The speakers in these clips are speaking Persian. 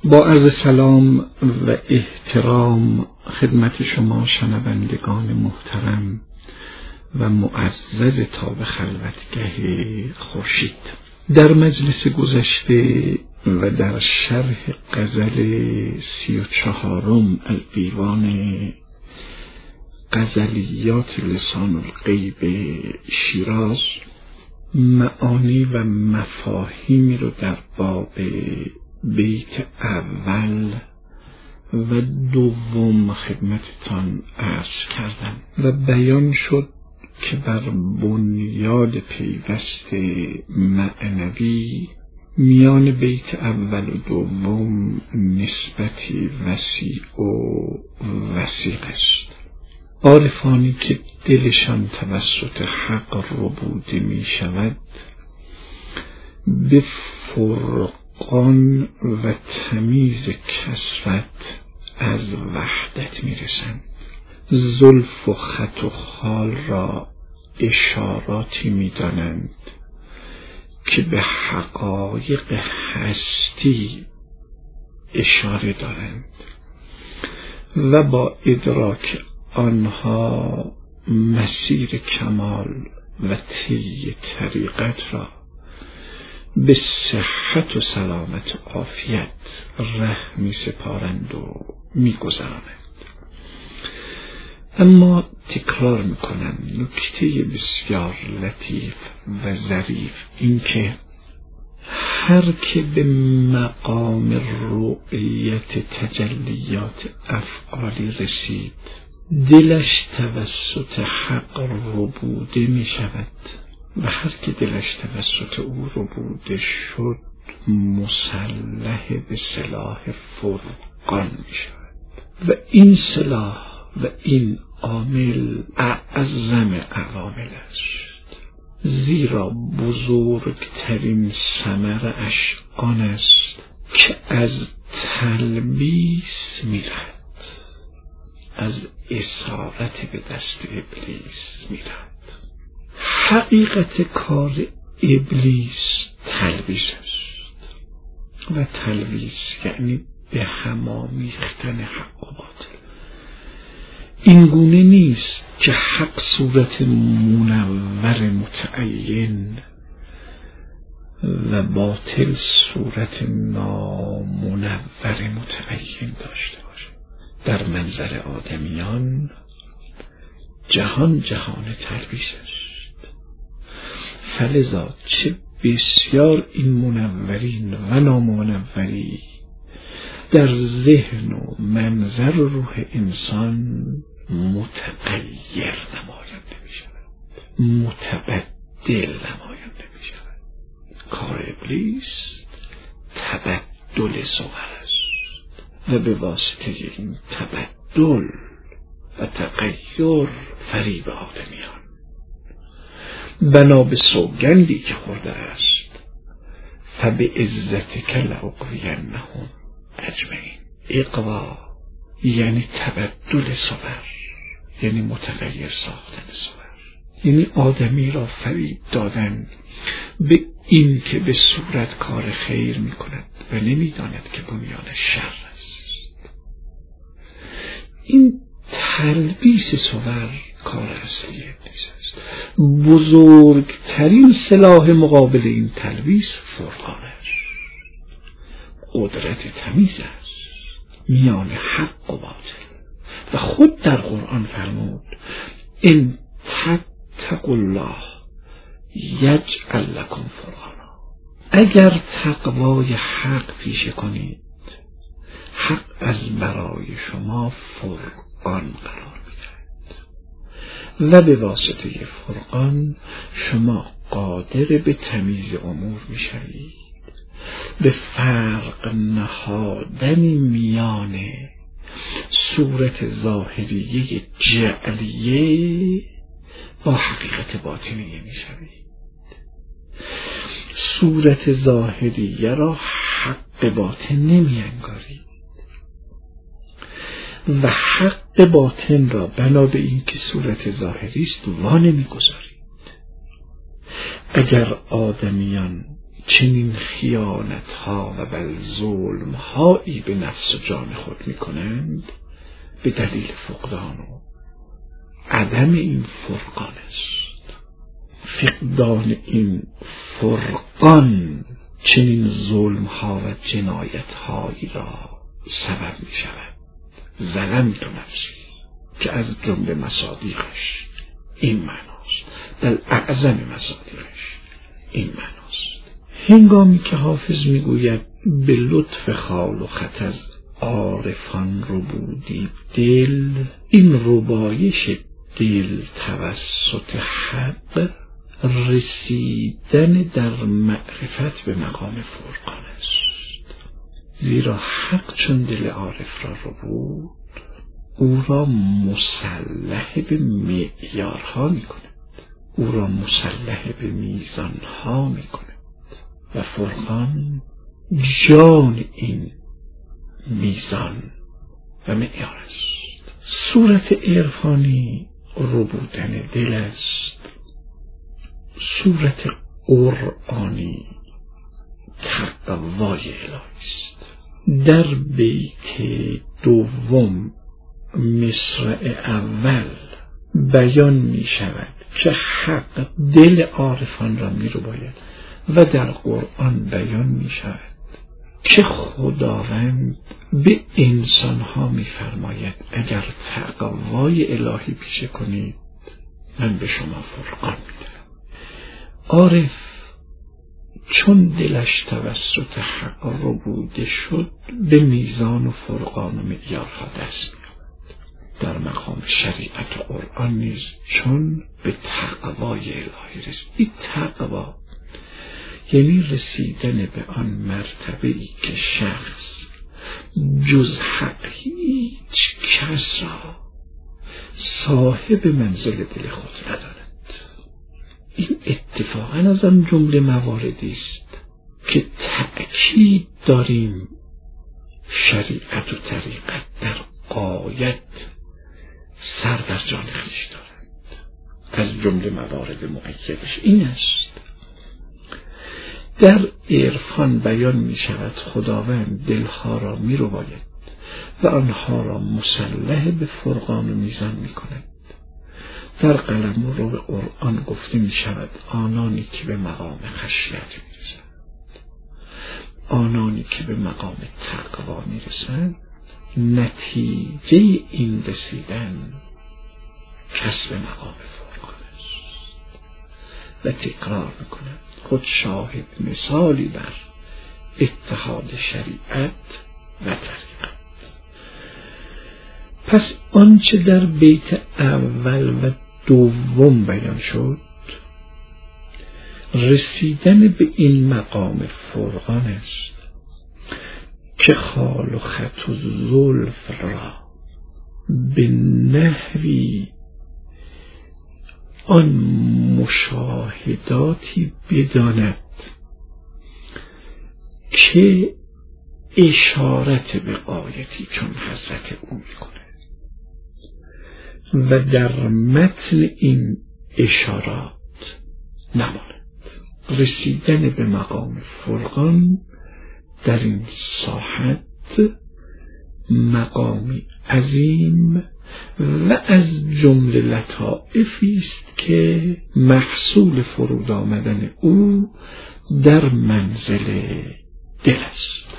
با عرض سلام و احترام خدمت شما شنوندگان محترم و معزز تا به خلوتگه خورشید، در مجلس گذشته و در شرح غزل 34 از دیوان غزلیات لسان الغیب شیراز معانی و مفاهیمی رو در باب بیت اول و دوم خدمتتان عرض کردم و بیان شد که بر بنیاد پیوست معنوی میان بیت اول و دوم نسبتی وسیع و وسیق است. عارفانی که دلشان توسط حق ربوده می شود به فرقان و تمیز کثرت از وحدت می رسند. زلف و خط و خال را اشاراتی می دانند که به حقایق هستی اشاره دارند و با ادراک آنها مسیر کمال و طی طریقت را به صحت و سلامت و عافیت ره می سپارند و می گذرانند. اما تکرار می کنم نکته بسیار لطیف و ظریف این که هر که به مقام رؤیت تجلیات افعالی رسید دلش توسط حق ربوده می شود و هر که دلش توسط او ربوده شد مسلح به سلاح فرقان می شود و این سلاح و این عامل اعظم عوامل است، زیرا بزرگترین ثمرش آن است که از تلبیس میرد، از اسارت به دست ابلیس میرد. حقیقت کار ابلیس تلبیس است و تلبیس یعنی به هم آمیختن حق و باطل. این گونه نیست که حق صورت منور متعین و باطل صورت نامنور متعین داشته باشه. در منظر آدمیان جهان تلبیس است، فلذا چه بسیار این منورین و نامنوری در ذهن و منظر و روح انسان متغیر نماینده می شود، متبدل نماینده می شود. کار ابلیس تبدل صور است و به واسطه این تبدل و تغییر فریب آدمیان بنا به سوگندی که خورده است فبعزتک لأغوینهم اجمعین. اغوا یعنی تبدل صور، یعنی متغیر ساختن صور، یعنی آدمی را فریب دادن به این که به صورت کار خیر می کند و نمی داند که بنیان شر است. این تلبیس صور کار اصلی ابلیس است. بزرگترین سلاح مقابل این تلبیس فرقان است، قدرت تمیز است میان حق و باطل. و خود در قرآن فرمود ان تتقوا الله یجعل لکم فرقانا. اگر تقوای حق پیشه کنید حق از برای شما فرقان قرار می‌دهد و به واسطه فرقان شما قادر به تمیز امور می‌شوید، به فرق نهادن میان صورت ظاهریه جعلیه با حقیقت باطنیه میشوید. صورت ظاهریه را حق باطن نمیانگارید و حق باطن را بنا به این که صورت ظاهری است وا نمیگذارید. اگر آدمیان چنین خیانت‌ها و بل ظلم‌هایی به نفس و جان خود می‌کنند به دلیل فقدان و عدم این فرقان است. فقدان این فرقان چنین ظلم‌ها و جنایت‌هایی را سبب می‌شود. ظلمت نفسی که از جمله مصادیقش این معناست، در اعظم مصادیقش این معناست. هنگامی که حافظ میگوید به لطف خال و خط از عارفان ربودی دل، این ربایش دل توسط حق رسیدن در معرفت به مقام فرقان است. زیرا حق چون دل عارف را ربود، او را مسلح به معیارها می کند، او را مسلح به میزانها می کند و فرقان جان این میزان و معیار است. صورت عرفانی ربودن دل است، صورت قرآنی تقوای الهی است. در بیت دوم مصرع اول بیان می شود که حق دل عارفان را می رو باید و در قرآن بیان می شود که خداوند به انسانها می فرماید اگر تقوای الهی پیشه کنید من به شما فرقان می دهم. عارف چون دلش توسط حق ربوده شد به میزان و فرقان و معیارها دست می در مقام شریعت و قرآن نیز چون به تقوای الهی رسید. این تقوا یعنی رسیدن به آن مرتبه‌ای که شخص جز حق هیچ کس را صاحب منزل دل خود ندارد. این اتفاقا از آن جمله مواردی است که تأکید داریم شریعت و طریقت در غایت سر در جان خویش دارند. از جمله موارد مؤکدش این است. در عرفان بیان می شود خداوند دلها را می رو باید و آنها را مسلح به فرقان و میزان می کند. در قلمرو قرآن گفته می شود آنانی که به مقام خشیت می رسند، آنانی که به مقام تقوا می رسند، نتیجه این رسیدن کسب مقام فرقان است. و تکرار میکنم خود شاهد مثالی بر اتحاد شریعت و طریقت. پس آنچه در بیت اول و دوم بیان شد رسیدن به این مقام فرقان است که خال و خط و زلف را به نحوی آن مشاهداتی بداند که اشارت به غایتی چون حضرت او میکنه و در متن این اشارات نماند. رسیدن به مقام فرقان در این ساحت مقامی عظیم و از جمله لطائفی است که محصول فرود آمدن او در منزل دل است.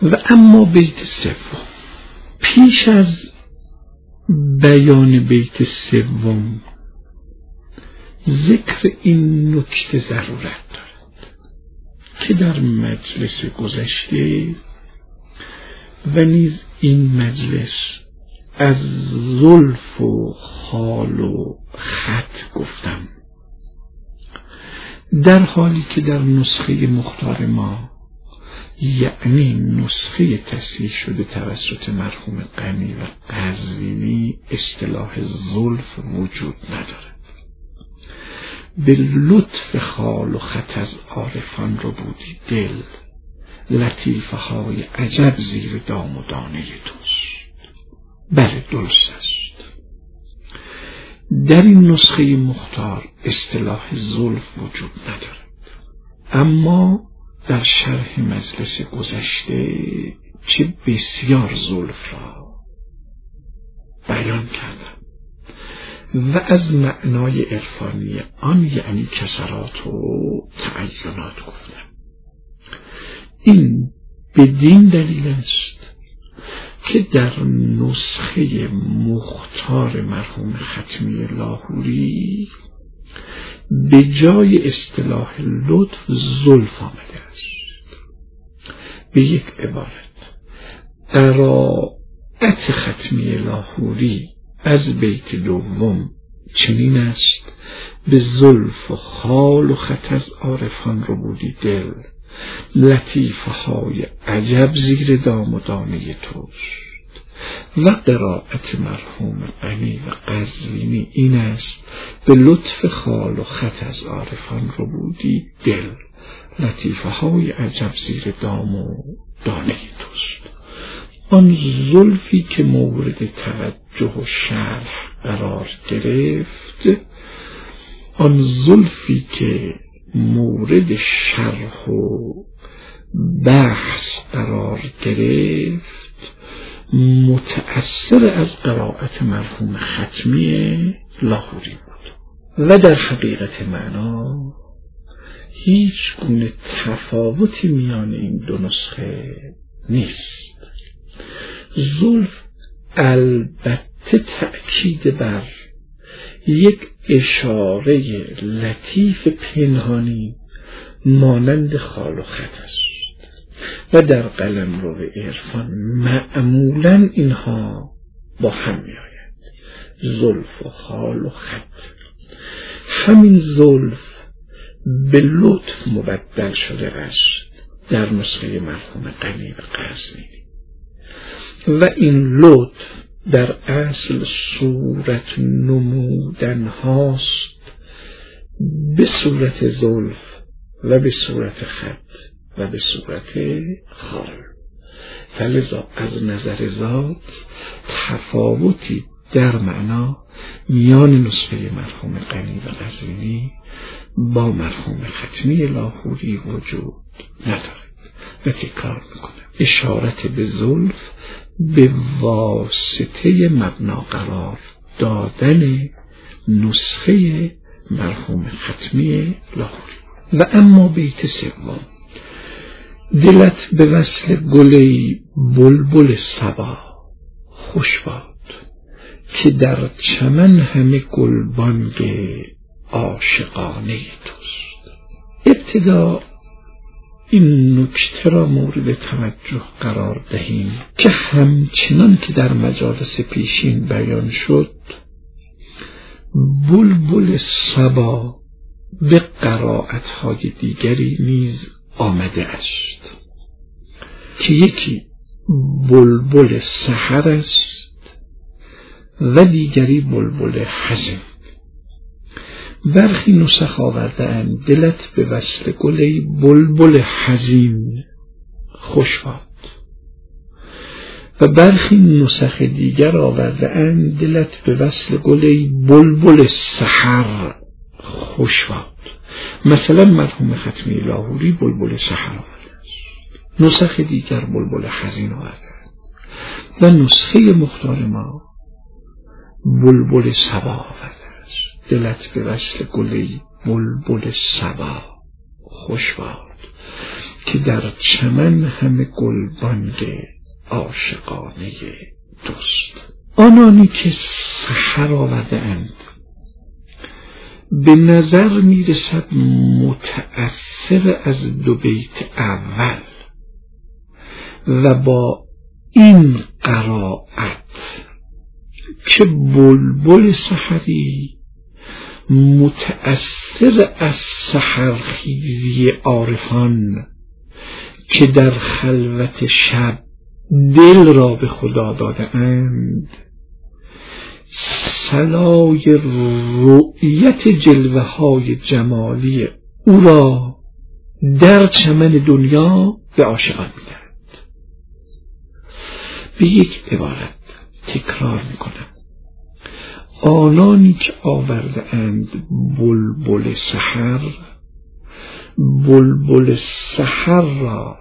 و اما بیت سوم، پیش از بیان بیت سوم ذکر این نکته ضرورت دارد که در مجلس گذشته و نیز این مجلس از زلف و خال و خط گفتم، در حالی که در نسخه مختار ما، یعنی نسخه تصحیح شده توسط مرحوم غنی و قزوینی، اصطلاح زلف وجود ندارد. به لطف خال و خط از عارفان رو بودی دل، لطیفه های عجب زیر دام و دانه توست. بله درست است، در این نسخه مختار اصطلاح زلف وجود ندارد، اما در شرح مجلس گذشته چه بسیار زلف را بیان کردم و از معنای عرفانی آن، یعنی کسرات و تعینات گفتم. این بدین دلیل است که در نسخه مختار مرحوم ختمی لاهوری به جای اصطلاح لطف زلف آمده است. به یک عبارت، قرائت ختمی لاهوری از بیت دوم چنین است: به زلف و خال و خط از عارفان رو بودی دل، لطیفه های عجب زیر دام و دانه توست. و قرائت مرحوم غنی و قزوینی این است: به لطف خال و خط از عارفان رو بودی دل، لطیفه های عجب زیر دام و دانه توست. آن زلفی که مورد توجه و شرح قرار گرفت، آن زلفی که مورد شرح و بحث قرار گرفت، متأثر از قرائت مرحوم ختمی لاهوری بود و در حقیقت معنا هیچ گونه تفاوتی میان این دو نسخه نیست. زلف البته تأکید بر یک اشاره لطیف پنهانی مانند خال و خط است و در قلمرو عرفان معمولا اینها با هم می آید، زلف و خال و خط. همین زلف به لطف مبدل شده است در نسخه مرحوم غنی و قزوینی و این لطف در اصل صورت نمودن هاست به صورت زلف و به صورت خط و به صورت خال. فلذا از نظر ذات تفاوتی در معنا میان نسخه مرحوم غنی و قزوینی با مرحوم ختمی لاهوری وجود ندارد. و تکرار میکنم، اشارت به زلف به واسطه مبنا قرار دادن نسخه مرحوم ختمی لاهوری. و اما بیت سوم، دلت به وصل گلی بلبل صبا خوش باد، که در چمن همه گلبانگ عاشقانه توست. ابتدا این نکته را مورد توجه قرار دهیم که همچنان که در مجالس پیشین بیان شد، بلبل صبا به قرائت‌های دیگری نیز آمده است که یکی بلبل سحر است و دیگری بلبل حزن. برخی نسخ آورده‌اند دلت به وصل گلی بلبل حزین خوش باد و برخی نسخ دیگر آورده‌اند دلت به وصل گلی بلبل سحر خوش باد. مثلا مرحوم ختمی لاهوری بلبل سحر آورده است، نسخ دیگر بلبل حزین آورده و نسخه مختار ما بلبل صبا آورده است، دلت به وصل گلی بلبل صبا خوش باد. که در چمن همه گلبانگ عاشقانه توست. آنانی که سحر آورده اند به نظر میرسد متأثر از دو بیت اول و با این قرائت که بلبل سحری متأثر از سحرخیزی عارفان که در خلوت شب دل را به خدا داده اند، صلای رؤیت جلوه های جمالی او را در چمن دنیا به عاشقان می‌دهند. به یک عبارت تکرار می‌کنم، آنانی که آورده اند بلبل سحر را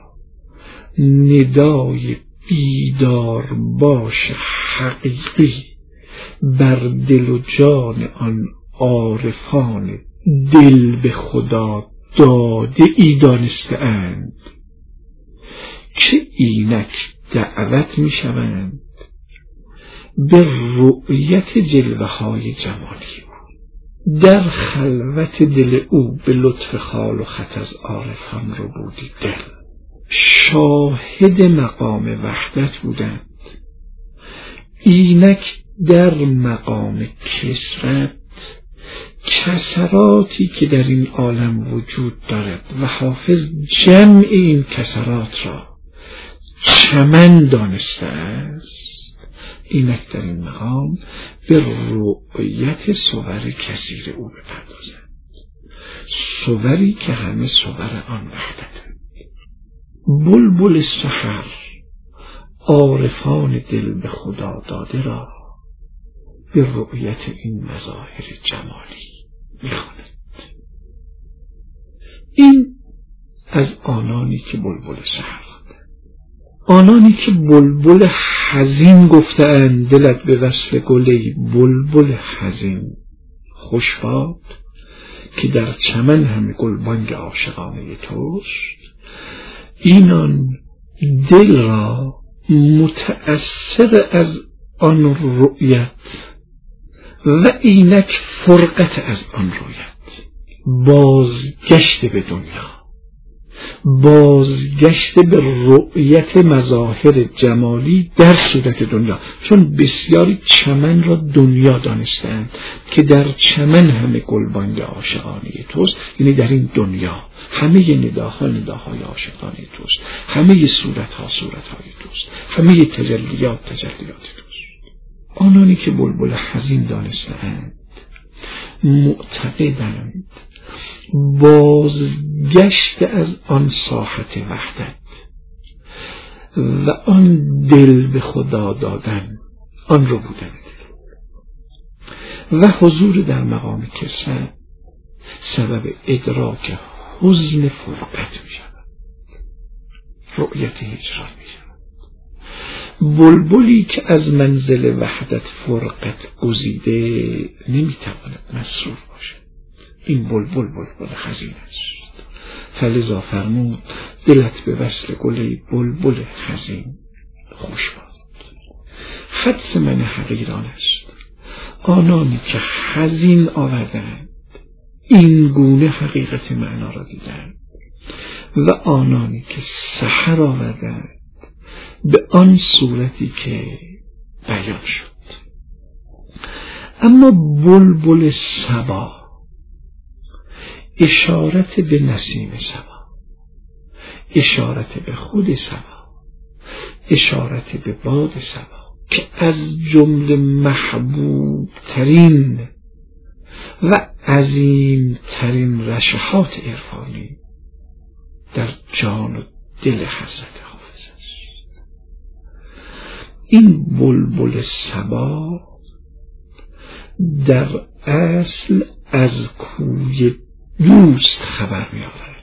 ندای بیدار باش حقیقی بر دل و جان آن عارفان دل به خدا داده ای دانسته اند که اینک دعوت می شوند به رؤیت جلوه های جمالی او. در خلوت دل او به لطف خال و خط از عارفان رو بودی دل، شاهد مقام وحدت بودند. اینک در مقام کثرت کثراتی که در این عالم وجود دارد و حافظ جمع این کثرات را چمن دانسته است، اینک در این مقام به رؤیت صور کثیر او بپردازند، صوری که همه صور آن وحدت. بلبل سحر عارفان دل به خدا داده را به رؤیت این مظاهر جمالی می‌خواند. این از آنانی که بلبل سحر، آنانی که بلبل حزین گفتند دلت به وصل گلی بلبل حزین خوشباد که در چمن همه گلبانگ عاشقانه توست، اینان دل را متأثر از آن رؤیت و اینک فرقت از آن رؤیت، بازگشت به دنیا، بازگشت به رؤیت مظاهر جمالی در صورت دنیا، چون بسیاری چمن را دنیا دانستند که در چمن همه گلبانگ عاشقانه توست، یعنی در این دنیا همه نداها نداهای عاشقانه توست، همه صورتها صورتهای توست، همه تجلیات تجلیات توست. آنانی که بلبل حزین دانستند معتقدند بازگشت از آن ساحت وحدت و آن دل به خدا دادن آن رو بودند و حضور در مقام کثرت سبب ادراک حزن فرقت می شود، رؤیت هجران می شود. بلبلی که از منزل وحدت فرقت گزیده نمی تواند مسرور باشد. این بلبل حزین است. فلذا فرمود دلت به وصل گلی بلبل حزین خوش باد. حدس من حقیران است آنانی که حزین آوردند این گونه حقیقت معنا را دیدند و آنانی که سحر آوردند به آن صورتی که بیان شد. اما بلبل صبا اشارت به نسیم صبا، اشارت به خود صبا، اشارت به باد صبا که از جمله محبوب ترین و عظیم ترین رشحات عرفانی در جان و دل حضرت حافظ است. این بلبل صبا در اصل از کوی دوست خبر می آورد،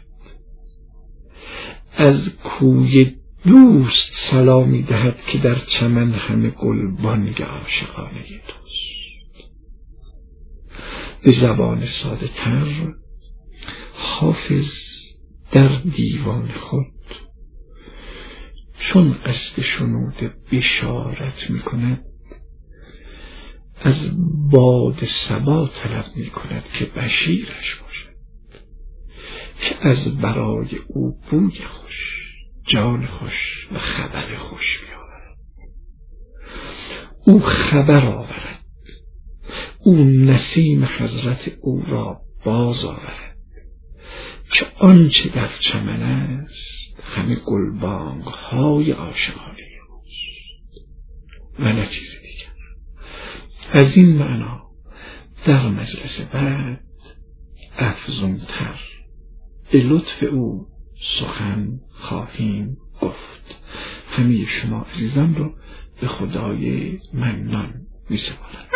از کوی دوست سلام می دهد که در چمن همه گلبانگ عاشقانه توست. به زبان ساده تر حافظ در دیوان خود چون قصد شنود بشارت می کند از باد صبا طلب می کند که بشیرش باشد، که از برای او بوی خوش، جان خوش و خبر خوش بیاورد. او خبر آورد، او نسیم حضرت او را باز آورد، که آنچه در چمن است همه گلبانگ های عاشقانه اوست و نه چیز دیگر. از این معنا در مجلس بعد افزونتر به لطف او سخن خواهیم گفت. همه شما عزیزان رو به خدای منان می سپارم.